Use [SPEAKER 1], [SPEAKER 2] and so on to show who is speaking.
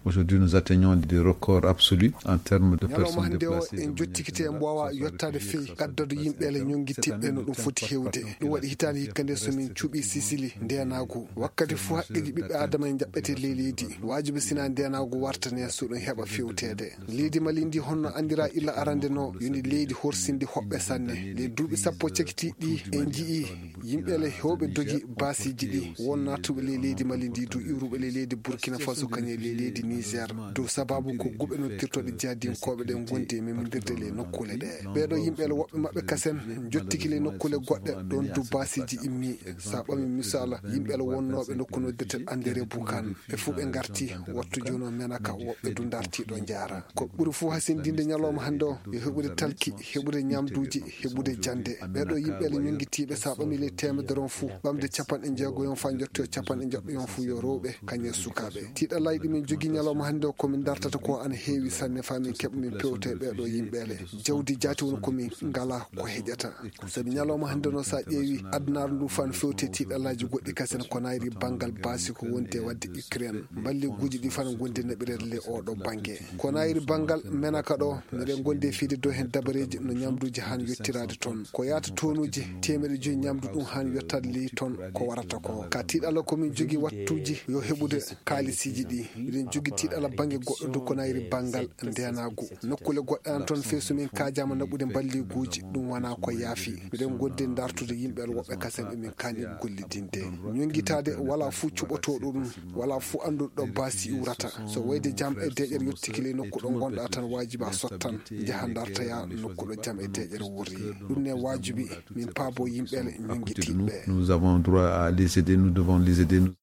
[SPEAKER 1] Aujourd'hui, nous atteignons des records absolus en termes de personnes déplacées.
[SPEAKER 2] En jottikite mbowa yottade fey kaddadu yimɓele ñongittiɓe no ɗum foti hewde ɗum waɗi hitande hikkande somin cuuɓi Sicily ndenago wakkati fo haqqiji ɓiɓɓe adama en jaɓɓete ley leydi wajibi sina ndenago wartane suɗum heɓa fewtede leydi Mali ndi honno andira illa arande no yoni leydi horsindi hoɓɓe sanne ley duuɓi sappo cekitiɗi en jii yimɓele hewɓe dogi basiji ɗi won natuɓe ley leydi Mali ndi du iwruɓe ley leydi Burkina Faso kañe ley leydi Niger dow sababu ko guɓe no tirtoɗe jadinkoɓe ɗe gondi memindirde le nokkule ɗe ɓeɗo yimɓele woɓɓe maɓɓe kasen jottiki le nokkule goɗɗe ɗon du basiji immi sa ɓami misala yimɓele wonnoɓe nokku noddeten andere Bukan ɓe fuu ɓe garti wattu jono menaka woɓɓe du dartiɗo jaara ko ɓuri fuu hasindinde ñalawma hande o yo heɓude talki heɓude ñamduji heɓude jande ɓeɗo yimɓele ñongitiɓe sa ɓami le temedere on fuu ɓamde capanɗe jeegoyon fa jotto capanɗe joɓɓeyon fuu yo rewɓe kañe sukaɓe tiiɗalla yiɗi min jogui ñalawma hande o komin dartata ko ana heewi sanne fa min keɓa min pewte ɓeɗo yimɓele jawdi jaati woni komin ngala ko heƴata sabi ñalawma hande no sa ƴeewi adnaru ndu fan fewte tiiɗallaji goɗɗi kasen ko nayri banggal baasi ko wonde wadde Ukraine balliguji ɗi fan gondi naɓirede le oɗo banggue ko nayri banggal menaka ɗo miɗen gondi fiide dow hen dabareji no ñamduji han yettirade toon ko yaata tonuji 100 ñamdu ɗum han yettade ley toon ko warata ko ka tiiɗalla komin jogui wattuji yo heɓude kalisiji ɗi miɗen jogui tiiɗalla banggue goɗɗo du ko nayri banggal ndenagu nokkule goɗɗe an toon feesumin kajama naɓude balliguji ɗum wona ko yaafi miɗen godde dartude yimɓele woɓɓe kasen ɓe min kañi gollidinde ñonguitade wala fuu cuɓoto ɗum wala fuu anduɗo baasi iwrata so wayde jaam e deƴere yettikile nokku ɗo gonɗa tan wajiba sottan jaha dartaya nokkuɗo jaam e deƴere wuri ɗum ne wajibi min paabo yimɓele ñonguitiɓe.
[SPEAKER 1] Nous avons droit à les aider, nous devons les aider.